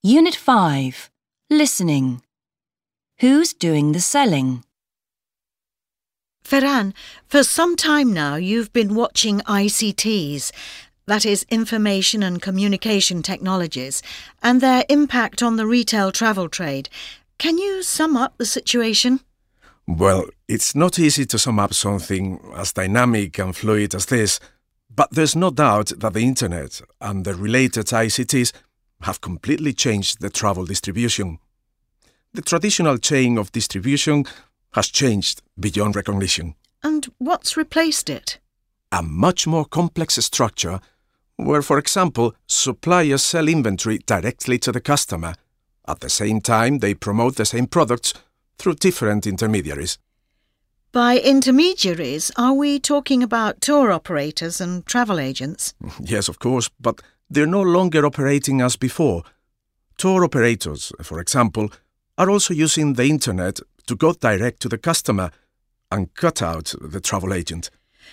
Unit 5. Listening. Who's doing the selling? Ferran, for some time now you've been watching ICTs, that is Information and Communication Technologies, and their impact on the retail travel trade. Can you sum up the situation? Well, it's not easy to sum up something as dynamic and fluid as this, but there's no doubt that the Internet and the related ICTs have completely changed the travel distribution. The traditional chain of distribution has changed beyond recognition. And what's replaced it? A much more complex structure where, for example, suppliers sell inventory directly to the customer. At the same time, they promote the same products through different intermediaries. By intermediaries, are we talking about tour operators and travel agents? Yes, of course, but they're no longer operating as before. Tour operators, for example, are also using the Internet to go direct to the customer and cut out the travel agent.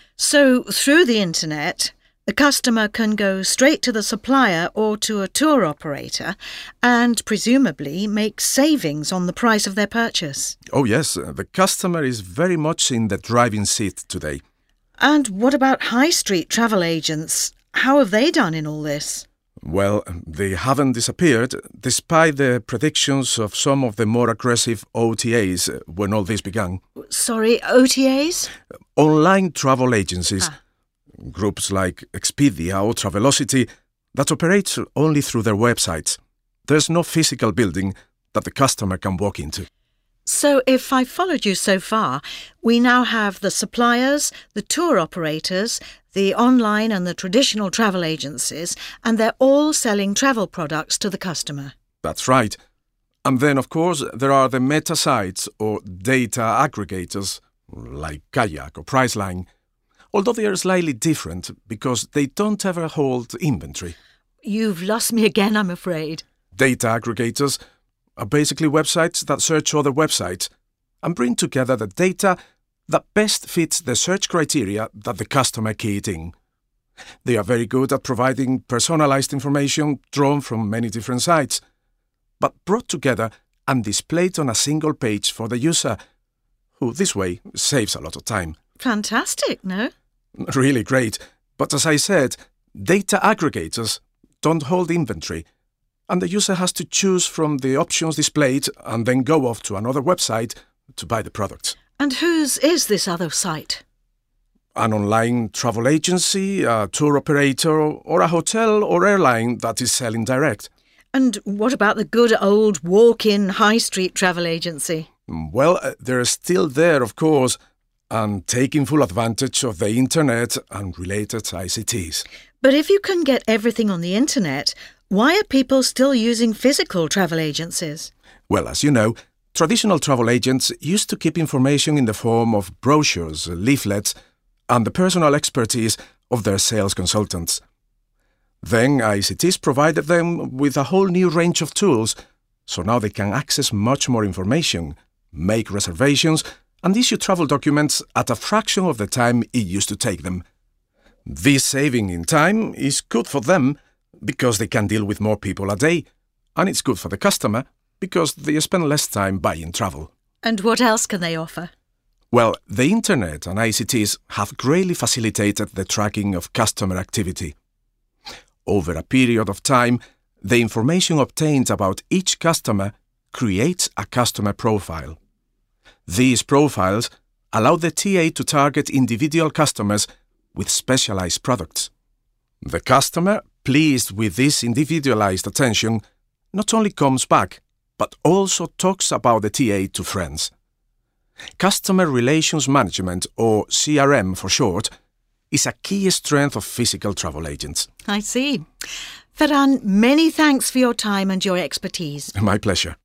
So, through the Internet, the customer can go straight to the supplier or to a tour operator and presumably make savings on the price of their purchase. Oh yes, the customer is very much in the driving seat today. And what about high street travel agents? How have they done in all this? Well, they haven't disappeared, despite the predictions of some of the more aggressive OTAs when all this began. Sorry, OTAs? Online travel agencies. Groups like Expedia or Travelocity that operate only through their websites. There's no physical building that the customer can walk into. So if I followed you so far, we now have the suppliers, the tour operators, the online and the traditional travel agencies, and they're all selling travel products to the customer. That's right. And then, of course, there are the meta sites or data aggregators like Kayak or Priceline, although they are slightly different because they don't ever hold inventory. You've lost me again, I'm afraid. Data aggregators are basically websites that search other websites and bring together the data that best fits the search criteria that the customer keyed in. They are very good at providing personalized information drawn from many different sites, but brought together and displayed on a single page for the user, who this way saves a lot of time. Fantastic, no? Really great, but as I said, data aggregators don't hold inventory, and the user has to choose from the options displayed and then go off to another website to buy the products. And whose is this other site? An online travel agency, a tour operator, or a hotel or airline that is selling direct. And what about the good old walk-in high street travel agency? Well, they're still there, of course, and taking full advantage of the Internet and related ICTs. But if you can get everything on the Internet, why are people still using physical travel agencies? Well, as you know, traditional travel agents used to keep information in the form of brochures, leaflets, and the personal expertise of their sales consultants. Then ICTs provided them with a whole new range of tools, so now they can access much more information, make reservations, and issue travel documents at a fraction of the time it used to take them. This saving in time is good for them because they can deal with more people a day, and it's good for the customer because they spend less time buying travel. And what else can they offer? Well, the Internet and ICTs have greatly facilitated the tracking of customer activity. Over a period of time, the information obtained about each customer creates a customer profile. These profiles allow the TA to target individual customers with specialized products. The customer, pleased with this individualized attention, not only comes back, but also talks about the TA to friends. Customer Relations Management, or CRM for short, is a key strength of physical travel agents. I see. Ferran, many thanks for your time and your expertise. My pleasure.